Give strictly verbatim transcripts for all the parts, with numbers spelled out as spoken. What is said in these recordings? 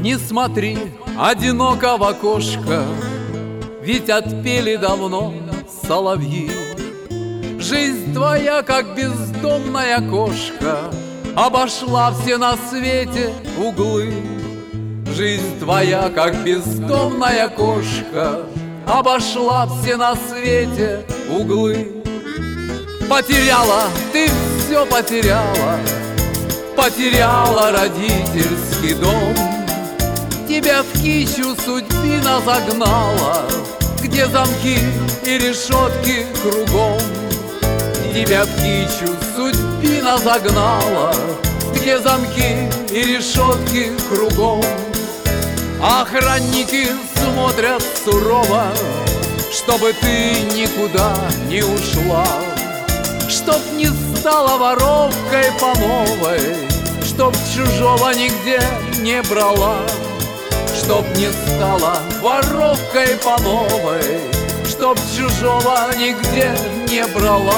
Не смотри одиноко в окошко, ведь отпели давно соловьи. Жизнь твоя, как бездомная кошка, обошла все на свете углы. Жизнь твоя, как бездомная кошка, обошла все на свете углы. Потеряла, ты все потеряла, потеряла родительский дом. Тебя в кищу судьбина загнала, где замки и решетки кругом. Тебя в кищу судьбина загнала, где замки и решетки кругом. Охранники смотрят сурово, чтобы ты никуда не ушла, чтоб не стала воровкой по новой, чтоб чужого нигде не брала, чтоб не стала воровкой по новой, чтоб чужого нигде не брала.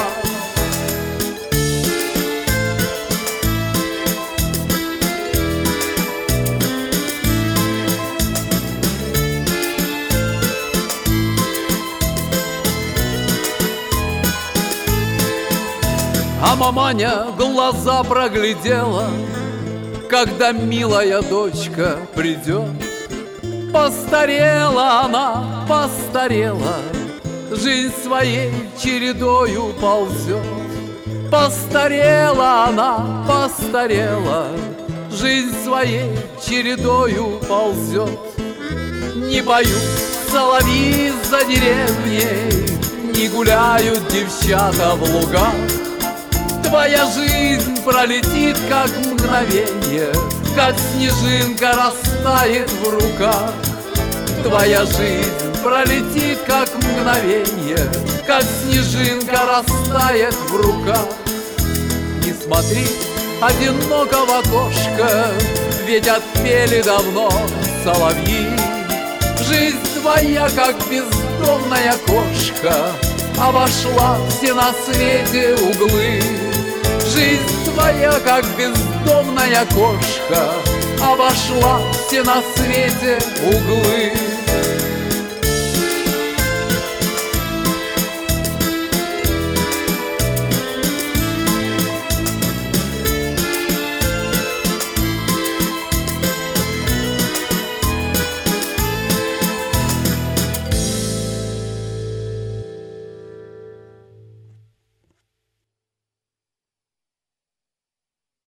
А маманя глаза проглядела, когда милая дочка придет. Постарела она, постарела, жизнь своей чередою ползет. Постарела она, постарела, жизнь своей чередою ползет. Не поют соловьи за деревней, не гуляют девчата в лугах. Твоя жизнь пролетит, как мгновенье, как снежинка растает в руках. Твоя жизнь пролетит, как мгновенье, как снежинка растает в руках. Не смотри одиноко в окошко, ведь отпели давно соловьи. Жизнь твоя, как бездомная кошка, обошла все на свете углы. Жизнь твоя, как бездомная кошка, обошла все на свете углы.